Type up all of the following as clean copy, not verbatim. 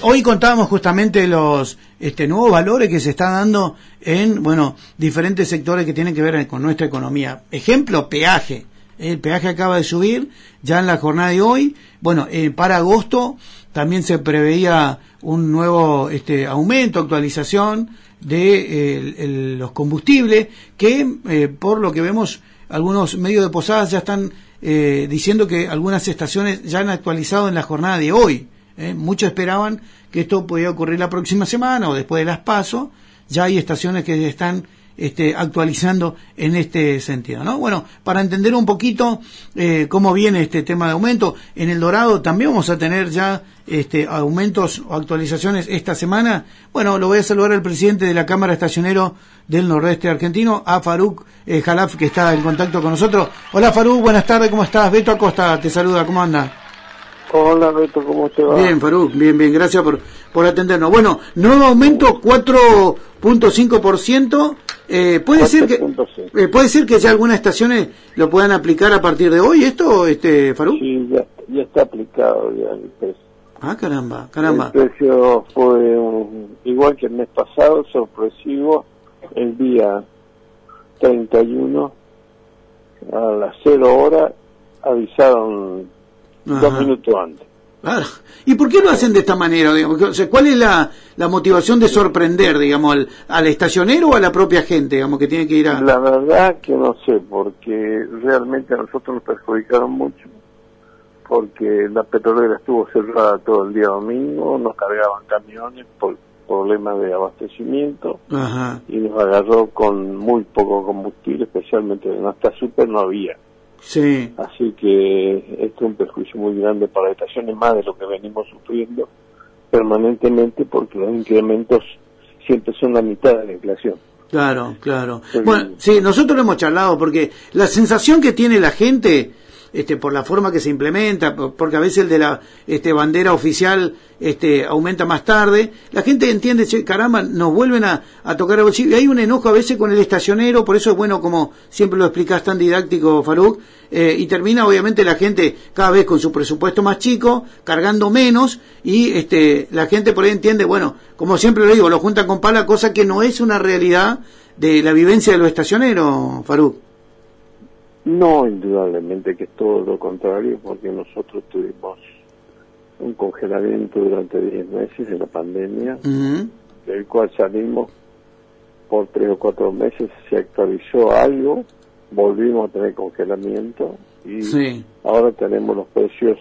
hoy contábamos justamente los nuevos valores que se están dando en, diferentes sectores que tienen que ver con nuestra economía. Ejemplo, peaje. El peaje acaba de subir ya en la jornada de hoy. Para agosto también se preveía un nuevo aumento, actualización de los combustibles, que por lo que vemos, algunos medios de Posadas ya están diciendo que algunas estaciones ya han actualizado en la jornada de hoy. Muchos esperaban que esto podía ocurrir la próxima semana o después de las PASO. Ya hay estaciones que están actualizando en este sentido, ¿no? Para entender un poquito cómo viene este tema de aumento, en El Dorado también vamos a tener ya aumentos o actualizaciones esta semana. Lo voy a saludar al presidente de la Cámara Estacionero del Nordeste Argentino, a Faruk Jalaf, que está en contacto con nosotros. Hola Faruk, buenas tardes, ¿cómo estás? Beto Acosta te saluda, ¿cómo anda? Hola Beto, ¿cómo te va? Bien, Faruk, bien, gracias por atendernos. Nuevo aumento 4.5%. Puede ser que ya algunas estaciones lo puedan aplicar a partir de hoy, esto, Faruk. Sí, ya está aplicado ya el precio. Ah, caramba. El precio fue igual que el mes pasado, sorpresivo. El día 31 a las 0 horas avisaron 2 minutos antes. Claro. ¿Y por qué lo hacen de esta manera? Digamos? O sea, ¿cuál es la motivación de sorprender, digamos, al estacionero o a la propia gente, digamos, que tiene que ir a...? La verdad que no sé, porque realmente a nosotros nos perjudicaron mucho, porque la petrolera estuvo cerrada todo el día domingo, nos cargaban camiones por problemas de abastecimiento. Ajá. Y nos agarró con muy poco combustible, especialmente en hasta super no había. Sí. Así que esto es un perjuicio muy grande para las estaciones, más de lo que venimos sufriendo permanentemente, porque los incrementos siempre son la mitad de la inflación. Claro. Sí, nosotros lo hemos charlado, porque la sensación que tiene la gente, por la forma que se implementa, porque a veces el de la bandera oficial aumenta más tarde, la gente entiende, caramba, nos vuelven a tocar el bolsillo, y hay un enojo a veces con el estacionero, por eso es bueno, como siempre lo explicás tan didáctico, Faruk, y termina obviamente la gente cada vez con su presupuesto más chico, cargando menos, y la gente por ahí entiende, como siempre lo digo, lo juntan con pala, cosa que no es una realidad de la vivencia de los estacioneros, Faruk. No, indudablemente que es todo lo contrario, porque nosotros tuvimos un congelamiento durante 10 meses en la pandemia, del cual salimos por 3 o 4 meses, se actualizó algo, volvimos a tener congelamiento y ahora tenemos los precios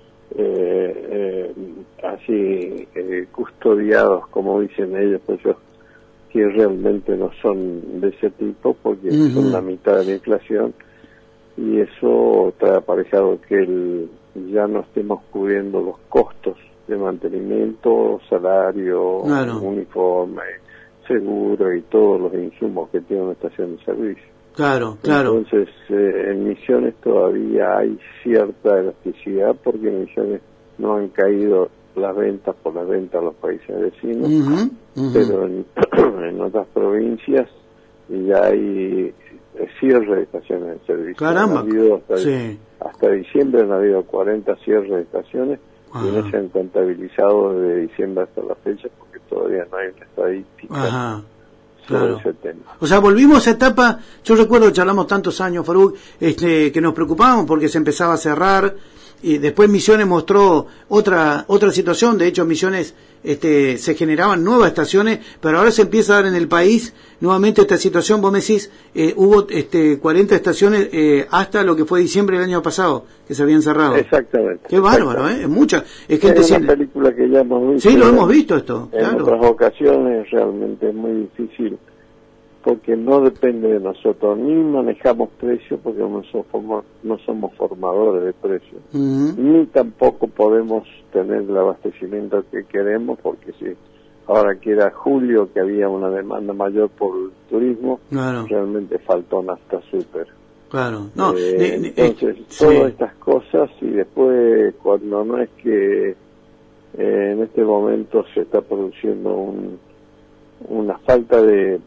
así custodiados, como dicen ellos, precios que realmente no son de ese tipo, porque son la mitad de la inflación. Y eso trae aparejado que ya no estemos cubriendo los costos de mantenimiento, salario, uniforme, seguro y todos los insumos que tiene una estación de servicio. Claro. Entonces, en Misiones todavía hay cierta elasticidad, porque en Misiones no han caído las ventas por las ventas a los países vecinos, pero en otras provincias ya hay cierre de estaciones de servicio. Caramba. Hasta diciembre han habido 40 cierres de estaciones y no se han contabilizado desde diciembre hasta la fecha, porque todavía no hay una estadística sobre ese tema. O sea, volvimos a esa etapa. Yo recuerdo que charlamos tantos años, Faruk, que nos preocupábamos porque se empezaba a cerrar, y después Misiones mostró otra situación. De hecho, Misiones se generaban nuevas estaciones, pero ahora se empieza a dar en el país nuevamente esta situación. Vos me decís, hubo 40 estaciones hasta lo que fue diciembre del año pasado, que se habían cerrado. Exactamente. Qué bárbaro, es mucha. Es una película que ya hemos visto. Sí, lo hemos visto esto. En otras ocasiones realmente es muy difícil, porque no depende de nosotros, ni manejamos precios, porque no somos formadores de precios, ni tampoco podemos tener el abastecimiento que queremos, porque si ahora que era julio, que había una demanda mayor por el turismo, realmente faltó nafta súper. Entonces, todas estas cosas, y después cuando no es que en este momento se está produciendo una falta de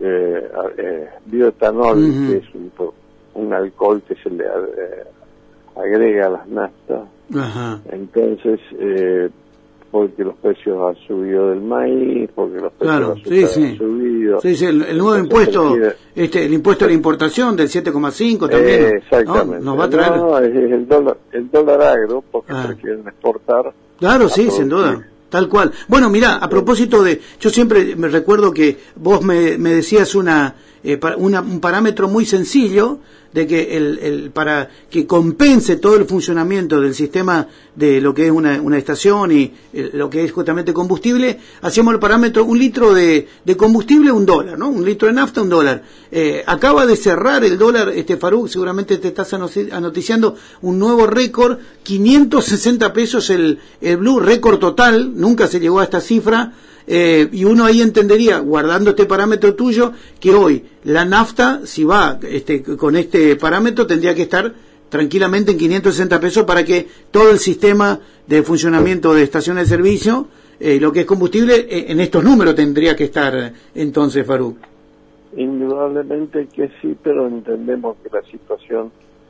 bioetanol, que es un alcohol que se le agrega las naftas. Ajá. Entonces, porque los precios han subido del maíz, porque los precios han subido. Sí, el nuevo impuesto, el impuesto a la importación del 7,5 también. Exactamente. ¿No? Nos va a traer. No, es el dólar agro, porque prefieren exportar. Claro, sí, sin duda. Tal cual. Bueno, mira, a propósito de, yo siempre me recuerdo que vos me decías un parámetro muy sencillo de que para que compense todo el funcionamiento del sistema de lo que es una estación y lo que es justamente combustible, hacíamos el parámetro 1 litro de combustible, $1, ¿no? 1 litro de nafta, $1. Acaba de cerrar el dólar, Faruk, seguramente te estás anoticiando un nuevo récord, 560 pesos el blue, récord total, nunca se llegó a esta cifra. Y uno ahí entendería, guardando este parámetro tuyo, que hoy la nafta, si va con este parámetro, tendría que estar tranquilamente en 560 pesos para que todo el sistema de funcionamiento de estaciones de servicio, lo que es combustible, en estos números tendría que estar entonces, Faruk. Indudablemente que sí, pero entendemos que la situación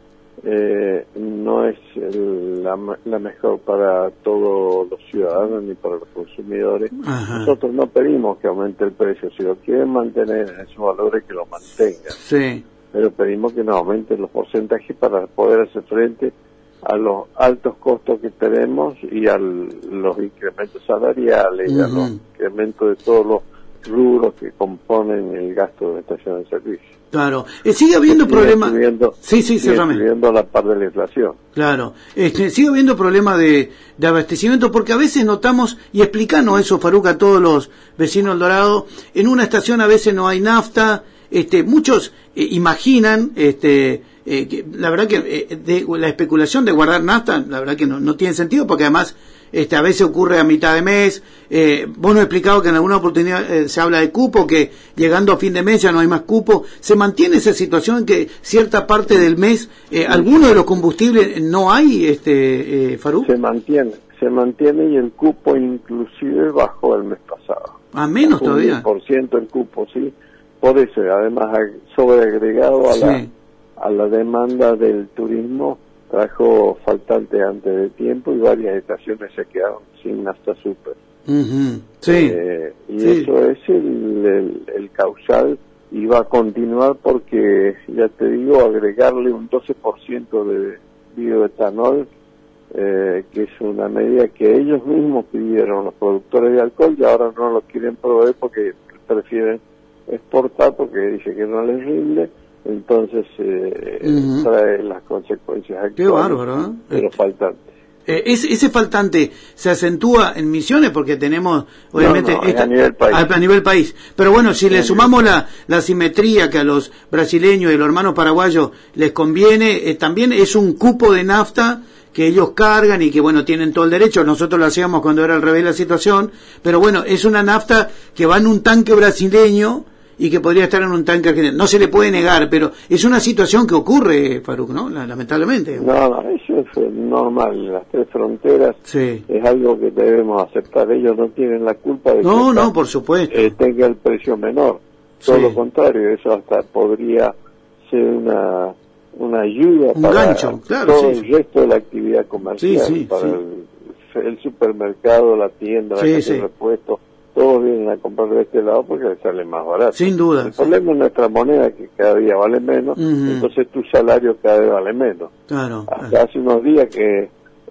no es la mejor para todos los ciudadanos ni para los consumidores. Ajá. Nosotros no pedimos que aumente el precio, si lo quieren mantener en esos valores, que lo mantengan. Sí. Pero pedimos que no aumenten los porcentajes para poder hacer frente a los altos costos que tenemos y a los incrementos salariales, y a los incrementos de todos los rubros que componen el gasto de la estación de servicio. Claro, sigue habiendo problemas. Sí, cerrame. Subiendo a la par de la inflación. Claro, sigue habiendo problemas de abastecimiento, porque a veces notamos, y explicanos eso, Faruk, a todos los vecinos del Dorado, en una estación a veces no hay nafta, muchos imaginan, que la verdad que la especulación de guardar nafta, la verdad que no tiene sentido, porque además a veces ocurre a mitad de mes. Vos nos explicado que en alguna oportunidad se habla de cupo, que llegando a fin de mes ya no hay más cupo. ¿Se mantiene esa situación en que cierta parte del mes alguno de los combustibles no hay, Faruk? Se mantiene y el cupo inclusive bajó el mes pasado. ¿A menos todavía? 10% el cupo, sí. Por eso, además, sobreagregado a la demanda del turismo, trajo faltante antes de tiempo y varias estaciones se quedaron sin nafta super. Sí. Eso es el causal, y va a continuar porque, ya te digo, agregarle un 12% de bioetanol, que es una medida que ellos mismos pidieron, los productores de alcohol, y ahora no lo quieren proveer porque prefieren exportar porque dice que no les rinde. Entonces trae las consecuencias actuales. Qué bárbaro, de los faltantes. Ese faltante se acentúa en Misiones porque tenemos, obviamente, a nivel país. Pero bueno, si le sumamos la simetría que a los brasileños y los hermanos paraguayos les conviene, también es un cupo de nafta que ellos cargan y que, bueno, tienen todo el derecho. Nosotros lo hacíamos cuando era al revés la situación, pero bueno, es una nafta que va en un tanque brasileño y que podría estar en un tanque argentino. No se le puede negar, pero es una situación que ocurre, Faruk, ¿no? Lamentablemente. No, eso es normal. Las tres fronteras es algo que debemos aceptar. Ellos no tienen la culpa de que por supuesto. Tenga el precio menor. Todo lo contrario, eso hasta podría ser una ayuda para gancho, claro, todo el resto de la actividad comercial, para el supermercado, la tienda, la casa de repuestos. Todos vienen a comprar de este lado porque les sale más barato. Sin duda. El problema es nuestra moneda, que cada día vale menos, entonces tu salario cada vez vale menos. Claro. Hasta hace unos días que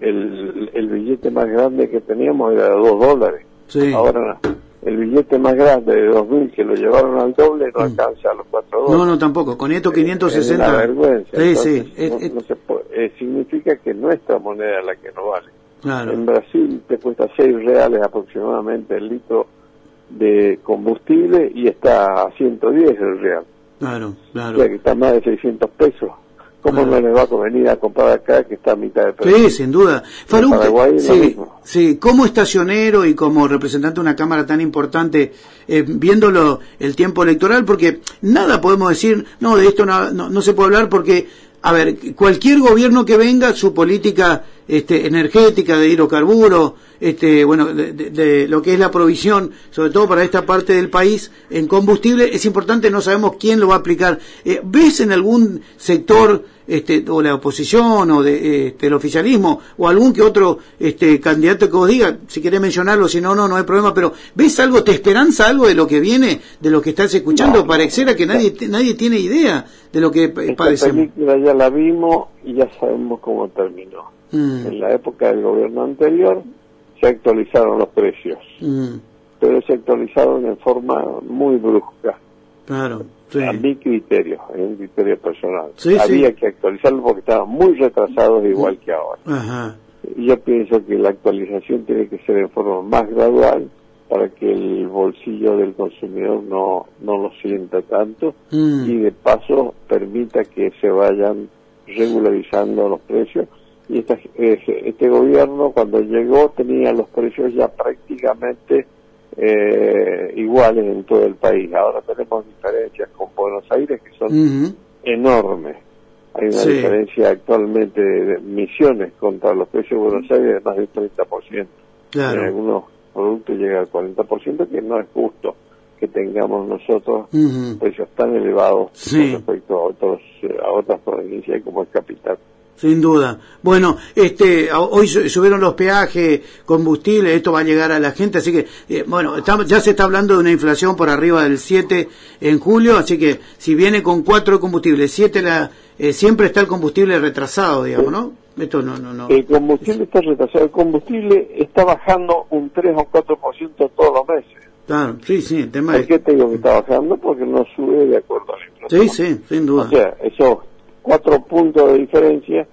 el billete más grande que teníamos era de $2. Sí. Ahora el billete más grande de 2.000, que lo llevaron al doble, no alcanza a los $4. No, tampoco. Con esto 560. Es una vergüenza. Entonces, no se puede, significa que nuestra moneda es la que no vale. Claro. En Brasil te cuesta $6 aproximadamente el litro de combustible y está a 110 el real. Claro. O sea que está más de 600 pesos. ¿Cómo no les va a convenir a comprar acá, que está a mitad de precio? Sí, sin duda. Faruk, como estacionero y como representante de una cámara tan importante, viéndolo el tiempo electoral, porque nada podemos decir, no, de esto no se puede hablar porque, a ver, cualquier gobierno que venga, su política energética de hidrocarburos, de lo que es la provisión, sobre todo para esta parte del país, en combustible, es importante, no sabemos quién lo va a aplicar. ¿Ves en algún sector o la oposición o del oficialismo o algún que otro candidato que vos diga, si querés mencionarlo, si no, no hay problema, pero ¿ves algo, te esperanza algo de lo que viene, de lo que estás escuchando? No, Pareciera que nadie tiene idea de lo que padecemos. Esta película ya la vimos y ya sabemos cómo terminó. En la época del gobierno anterior se actualizaron los precios, pero se actualizaron en forma muy brusca. Claro, sí. A mi criterio, es un criterio personal. Sí, Había que actualizarlo porque estaban muy retrasados igual que ahora. Ajá. Y yo pienso que la actualización tiene que ser en forma más gradual para que el bolsillo del consumidor no lo sienta tanto y de paso permita que se vayan regularizando los precios. Y este gobierno cuando llegó tenía los precios ya prácticamente iguales en todo el país. Ahora tenemos diferencias con Buenos Aires que son enormes. Hay una diferencia actualmente de Misiones contra los precios de Buenos Aires de más del 30%. Claro. En algunos productos llega al 40%, que no es justo que tengamos nosotros precios tan elevados con respecto a otras provincias como es Capital. Sin duda. Bueno, hoy subieron los peajes, combustible, esto va a llegar a la gente, así que, ya se está hablando de una inflación por arriba del 7 en julio, así que si viene con 4 combustibles, 7 siempre está el combustible retrasado, digamos, ¿no? Esto no. El combustible está retrasado, el combustible está bajando un 3 o 4% todos los meses. Claro, sí, el tema ¿Por qué te digo que está bajando? Porque no sube de acuerdo a la inflación. Sí, sin duda. O sea, esos 4 puntos de diferencia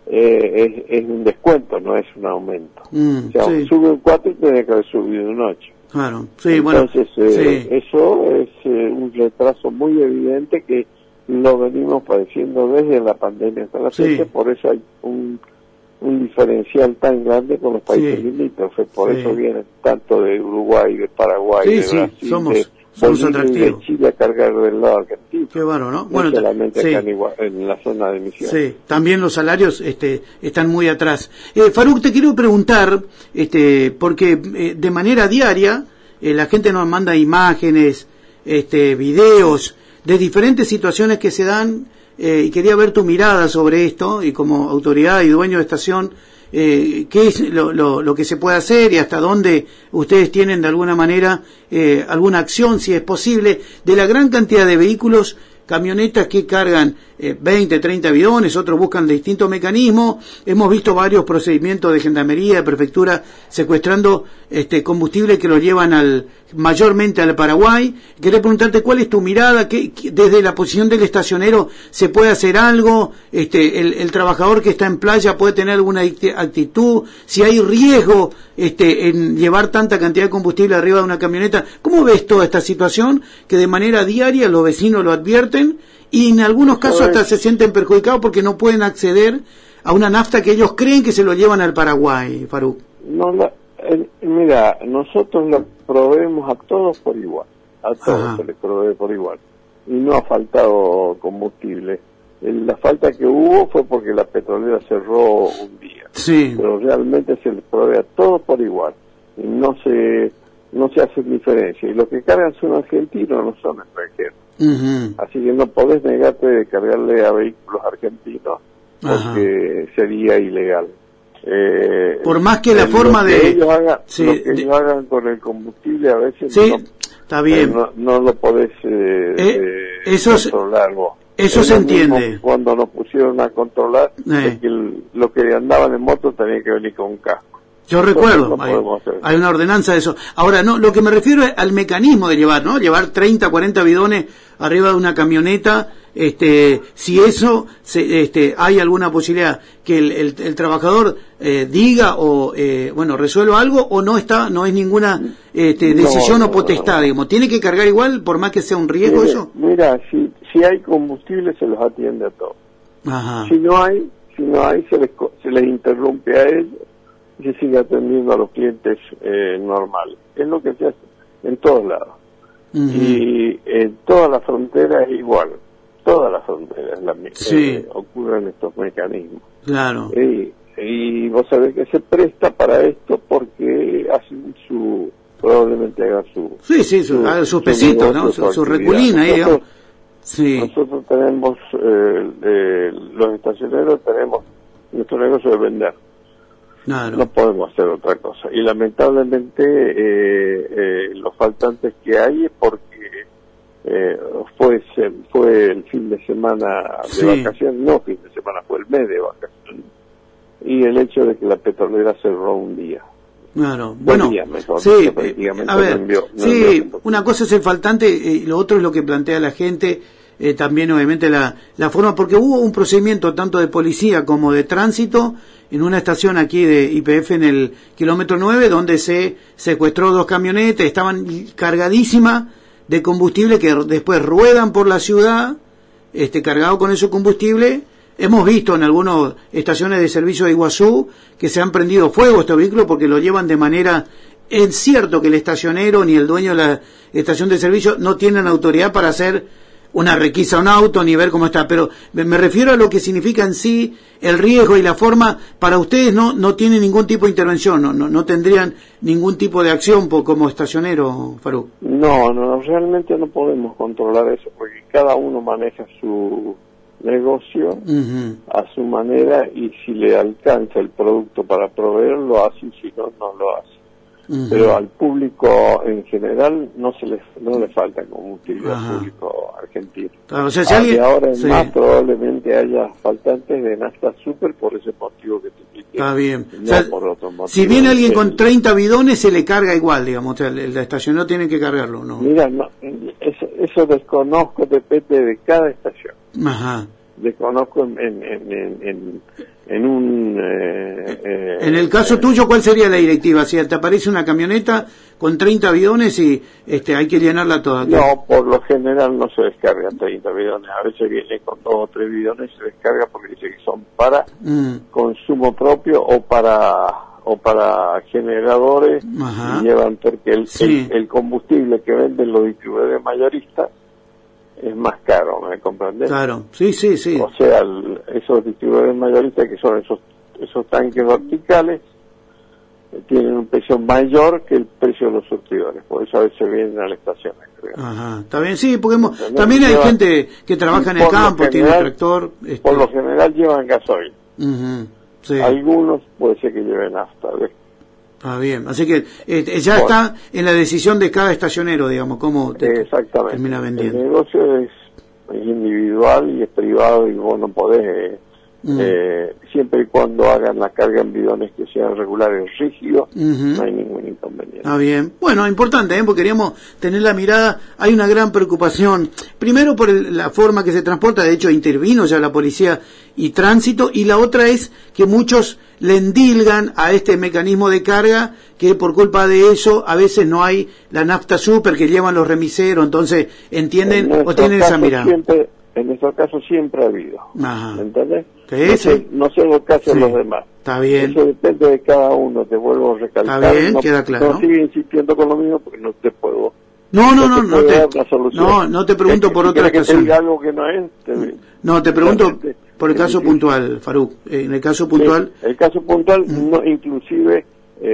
es un descuento, no es un aumento. O sea, sube un 4 y tiene que haber subido un 8. Claro, sí, entonces, eso es un retraso muy evidente que lo venimos padeciendo desde la pandemia hasta la fecha, por eso hay un diferencial tan grande con los países limítrofes, por eso vienen tanto de Uruguay, de Paraguay, de Brasil, somos atractivos. De Chile a cargar del lado argentino. Qué bárbaro, ¿no? Bueno, solamente acá en la zona de Misiones. Sí, también los salarios están muy atrás. Faruk, te quiero preguntar, porque de manera diaria la gente nos manda imágenes, videos de diferentes situaciones que se dan, y quería ver tu mirada sobre esto, y como autoridad y dueño de estación, qué es lo que se puede hacer y hasta dónde ustedes tienen de alguna manera alguna acción, si es posible, de la gran cantidad de vehículos, camionetas que cargan 20, 30 bidones, otros buscan distintos mecanismos. Hemos visto varios procedimientos de gendarmería, de prefectura, secuestrando combustible que lo llevan mayormente al Paraguay. Quería preguntarte cuál es tu mirada, que desde la posición del estacionero se puede hacer algo, el trabajador que está en playa puede tener alguna actitud, si hay riesgo en llevar tanta cantidad de combustible arriba de una camioneta. ¿Cómo ves toda esta situación que de manera diaria los vecinos lo advierten y en algunos casos hasta se sienten perjudicados porque no pueden acceder a una nafta que ellos creen que se lo llevan al Paraguay, Faruk? Mira, nosotros lo proveemos a todos por igual, a todos se les provee por igual, y no ha faltado combustible. La falta que hubo fue porque la petrolera cerró un día, pero realmente se les provee a todos por igual, y no se hace diferencia, y los que cargan son argentinos, no son extranjeros. Así que no podés negarte de cargarle a vehículos argentinos porque sería ilegal. Por más que la forma de ellos hagan con el combustible a veces está bien, no lo podés controlar vos. Eso se entiende. Cuando nos pusieron a controlar es que los que andaban en moto tenían que venir con un casco. Yo recuerdo, hay una ordenanza de eso. Ahora, no, lo que me refiero es al mecanismo de llevar, ¿no? Llevar 30, 40 bidones arriba de una camioneta, si eso, hay alguna posibilidad que el trabajador diga o, resuelva algo, o no es ninguna decisión o potestad, digamos. ¿Tiene que cargar igual por más que sea un riesgo eso? Mira, si hay combustible se los atiende a todos. Si no hay, se les interrumpe a ellos. Se sigue atendiendo a los clientes normales. Es lo que se hace en todos lados. Y en toda la frontera es igual. Toda la frontera es la misma. Ocurren estos mecanismos. Claro. Y vos sabés que se presta para esto porque hacen probablemente hagan sus pesitos, ¿no? Su reculina ahí, digamos. Nosotros tenemos, los estacioneros tenemos nuestro negocio de vender. Claro. No podemos hacer otra cosa. Y lamentablemente los faltantes que hay es porque fue el fin de semana de vacaciones, no fin de semana, fue el mes de vacaciones. Y el hecho de que la petrolera cerró un día. Claro, bueno, día, mejor, sí, prácticamente a ver, no envió una cosa es el faltante y lo otro es lo que plantea la gente, también obviamente la forma, porque hubo un procedimiento tanto de policía como de tránsito en una estación aquí de YPF en el kilómetro 9, donde se secuestró 2 camionetas, estaban cargadísimas de combustible que después ruedan por la ciudad, cargado con ese combustible. Hemos visto en algunas estaciones de servicio de Iguazú que se han prendido fuego estos vehículos porque lo llevan de manera... Es cierto que el estacionero ni el dueño de la estación de servicio no tienen autoridad para hacer una requisa a un auto ni ver cómo está, pero me refiero a lo que significa en sí el riesgo y la forma. Para ustedes no tienen ningún tipo de intervención, no tendrían ningún tipo de acción como estacionero, Faruk. No, realmente no podemos controlar eso porque cada uno maneja su negocio a su manera, y si le alcanza el producto para proveerlo lo hace, y si no lo hace. Pero al público en general no le falta combustible al público argentino. Claro, o sea, si alguien... ahora más probablemente haya faltantes de nafta super por ese motivo que te expliqué. Está bien. No, o sea, por otro motivo. Si viene alguien con 30 bidones se le carga igual, digamos, o sea, la estación no tiene que cargarlo, ¿no? Mira, eso desconozco, depende de cada estación. Ajá. Desconozco en un... en el caso tuyo, ¿cuál sería la directiva? Si te aparece una camioneta con 30 bidones y hay que llenarla toda. No, por lo general no se descargan 30 bidones. A veces viene con 2 o 3 bidones y se descarga porque dice que son para consumo propio o para generadores. Ajá. Y llevan, porque el combustible que venden los distribuidores mayoristas es más caro, ¿me comprendes? Claro, sí. O sea, esos distribuidores mayoristas, que son esos tanques verticales, tienen un precio mayor que el precio de los surtidores, por eso a veces vienen a las estaciones, creo. Ajá, está bien, sí, porque también hay gente que trabaja en el campo, tiene tractor. Por lo general llevan gasoil. Sí. Algunos puede ser que lleven nafta, ¿ves? Ah, bien, así que ya está en la decisión de cada estacionero, digamos, cómo termina vendiendo. El negocio es individual y es privado, y vos no podés, siempre y cuando hagan la carga en bidones que sean regulares y rígidos, no hay ningún inconveniente. Ah, bien. Bueno, importante, porque queríamos tener la mirada. Hay una gran preocupación, primero por la forma que se transporta, de hecho intervino ya la policía y tránsito, y la otra es que muchos le endilgan a este mecanismo de carga, que por culpa de eso a veces no hay la nafta super que llevan los remiseros, entonces entienden o tienen esa mirada. En nuestro caso siempre ha habido. Ajá. ¿Entendés? No sé lo que hacen los demás. Está bien. Eso depende de cada uno, te vuelvo a recalcar. Está bien, queda claro. No sigue insistiendo con lo mismo porque no te puedo. No te pregunto por otra ocasión. Que te diga algo que no es. No, te pregunto por el caso puntual, Faruk. En el caso puntual. Sí, el caso puntual, no, inclusive,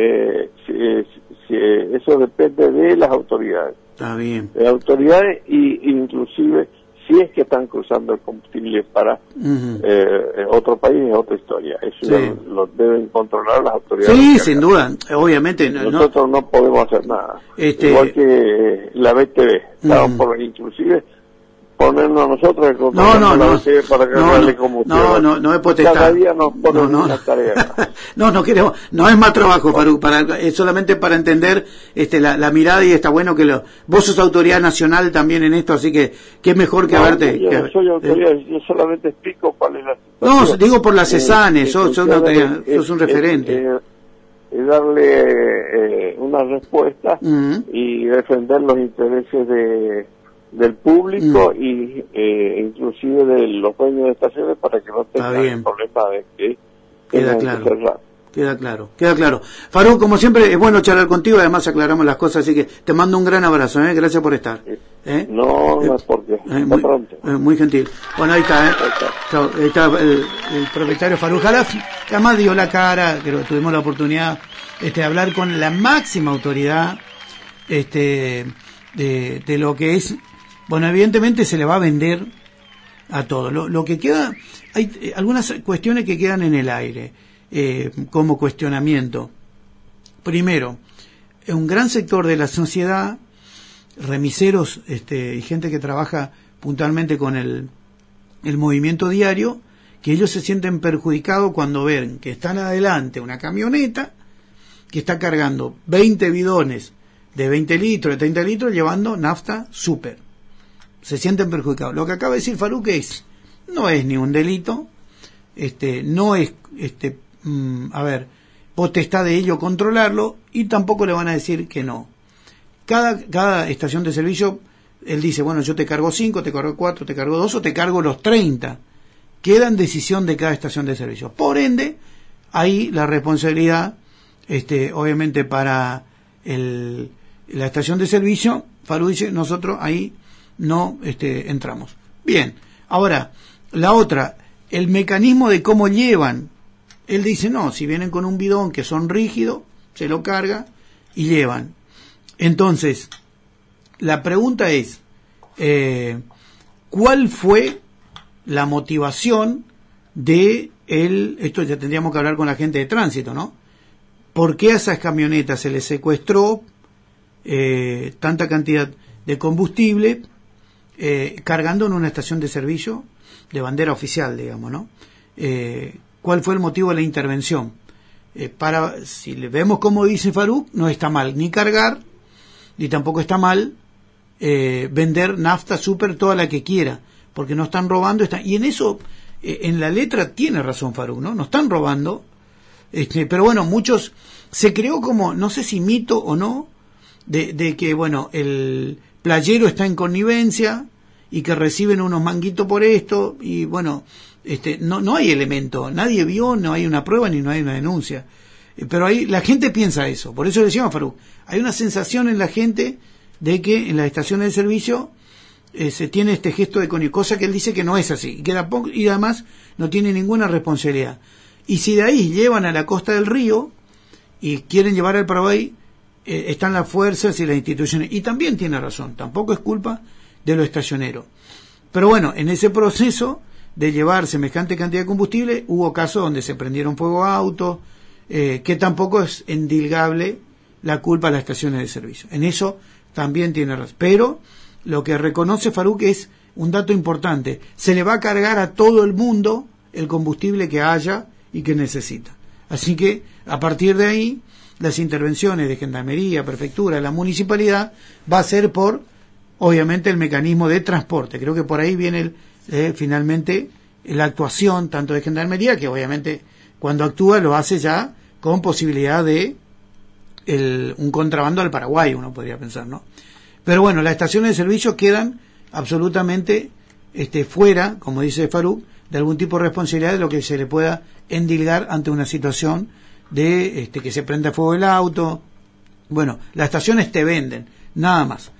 eso depende de las autoridades. Está bien. De las autoridades, y inclusive si es que están cruzando el combustible para otro país, es otra historia. Eso lo deben controlar las autoridades. Sí, sin duda, obviamente. Nosotros no podemos hacer nada. Igual que la BTV, estaban por inclusive ponernos a nosotros el control la BTV para cargarle combustible. No es potestad. Cada día nos ponen una tarea. No queremos, no es más trabajo, Faruk, es solamente para entender la mirada, y está bueno que vos sos autoridad nacional también en esto, así que qué mejor que haberte. Yo no soy autoridad, yo solamente explico cuál es la situación. No, digo por las CESANES, sos una autoridad, sos un referente. Darle una respuesta y defender los intereses del público y inclusive de los dueños de estaciones, para que no tengan el problema de que queda claro. Faruk, como siempre, es bueno charlar contigo, además aclaramos las cosas, así que te mando un gran abrazo, gracias por estar. No es porque muy gentil. Bueno, ahí está, ahí está el propietario Faruk Jalaf, que además dio la cara, que tuvimos la oportunidad de hablar con la máxima autoridad de lo que es. Bueno, evidentemente se le va a vender a todo. Lo que queda, hay algunas cuestiones que quedan en el aire, como cuestionamiento. Primero, un gran sector de la sociedad, remiseros y gente que trabaja puntualmente con el movimiento diario, que ellos se sienten perjudicados cuando ven que están adelante una camioneta que está cargando 20 bidones de 20 litros, de 30 litros, llevando nafta super. Se sienten perjudicados. Lo que acaba de decir Faruk no es ni un delito, no es, potestad de ellos controlarlo, y tampoco le van a decir que no. Cada estación de servicio, él dice, bueno, yo te cargo 5, te cargo 4, te cargo 2 o te cargo los 30. Queda en decisión de cada estación de servicio. Por ende, ahí la responsabilidad, obviamente para la estación de servicio, Faruk dice, nosotros ahí no entramos. Bien, ahora, la otra, el mecanismo de cómo llevan. Él dice, no, si vienen con un bidón que son rígidos, se lo carga y llevan. Entonces, la pregunta es, ¿cuál fue la motivación de esto ya tendríamos que hablar con la gente de tránsito, ¿no? ¿Por qué a esas camionetas se les secuestró tanta cantidad de combustible cargando en una estación de servicio de bandera oficial, digamos, ¿no? ¿Cuál fue el motivo de la intervención? Si le vemos como dice Faruk, no está mal ni cargar, ni tampoco está mal vender nafta super toda la que quiera, porque no están robando, y en eso, en la letra tiene razón Faruk, ¿no? No están robando, pero bueno, muchos, se creó como, no sé si mito o no, de que, bueno, el playero está en connivencia y que reciben unos manguitos por esto, y bueno, no hay elemento, nadie vio, no hay una prueba ni no hay una denuncia, pero ahí la gente piensa eso. Por eso le decíamos, Faruk, hay una sensación en la gente de que en las estaciones de servicio se tiene este gesto de connivencia, cosa que él dice que no es así, y además no tiene ninguna responsabilidad. Y si de ahí llevan a la costa del río y quieren llevar al Paraguay, están las fuerzas y las instituciones, y también tiene razón, tampoco es culpa de los estacioneros. Pero bueno, en ese proceso de llevar semejante cantidad de combustible, hubo casos donde se prendieron fuego a autos, que tampoco es endilgable la culpa a las estaciones de servicio. En eso también tiene razón. Pero lo que reconoce Faruk es un dato importante: se le va a cargar a todo el mundo el combustible que haya y que necesita. Así que, a partir de ahí, las intervenciones de Gendarmería, Prefectura, la Municipalidad, va a ser por, obviamente, el mecanismo de transporte. Creo que por ahí viene finalmente la actuación tanto de Gendarmería, que obviamente cuando actúa lo hace ya con posibilidad de un contrabando al Paraguay, uno podría pensar, ¿no? Pero bueno, las estaciones de servicio quedan absolutamente fuera, como dice Faruk, de algún tipo de responsabilidad de lo que se le pueda endilgar ante una situación de que se prenda fuego el auto. Bueno, las estaciones te venden, nada más.